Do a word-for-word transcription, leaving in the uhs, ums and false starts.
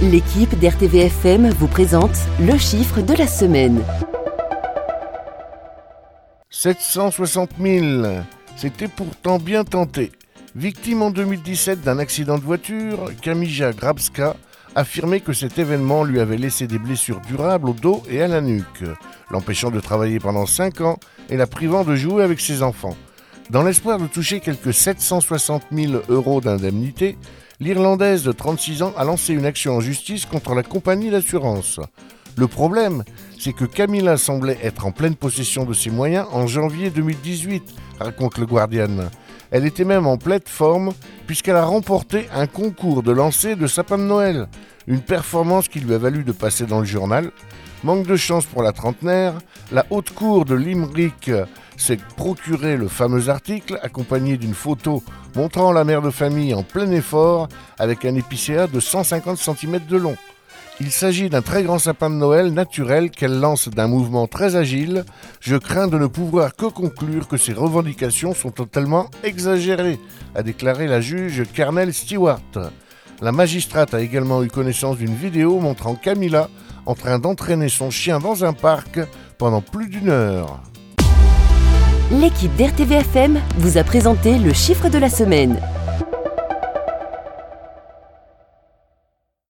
L'équipe d'R T V F M vous présente le chiffre de la semaine. sept cent soixante mille, c'était pourtant bien tenté. Victime en deux mille dix-sept d'un accident de voiture, Kamija Grabska affirmait que cet événement lui avait laissé des blessures durables au dos et à la nuque, l'empêchant de travailler pendant cinq ans et la privant de jouer avec ses enfants. Dans l'espoir de toucher quelques sept cent soixante mille euros d'indemnité, l'Irlandaise de trente-six ans a lancé une action en justice contre la compagnie d'assurance. Le problème, c'est que Camilla semblait être en pleine possession de ses moyens en janvier deux mille dix-huit, raconte le Guardian. Elle était même en pleine forme puisqu'elle a remporté un concours de lancer de sapin de Noël, une performance qui lui a valu de passer dans le journal. Manque de chance pour la trentenaire, la haute cour de Limerick s'est procuré le fameux article accompagné d'une photo montrant la mère de famille en plein effort avec un épicéa de cent cinquante centimètres de long. Il s'agit d'un très grand sapin de Noël naturel qu'elle lance d'un mouvement très agile. Je crains de ne pouvoir que conclure que ces revendications sont totalement exagérées, a déclaré la juge Carnell Stewart. La magistrate a également eu connaissance d'une vidéo montrant Camilla en train d'entraîner son chien dans un parc pendant plus d'une heure. L'équipe d'R T V F M vous a présenté le chiffre de la semaine.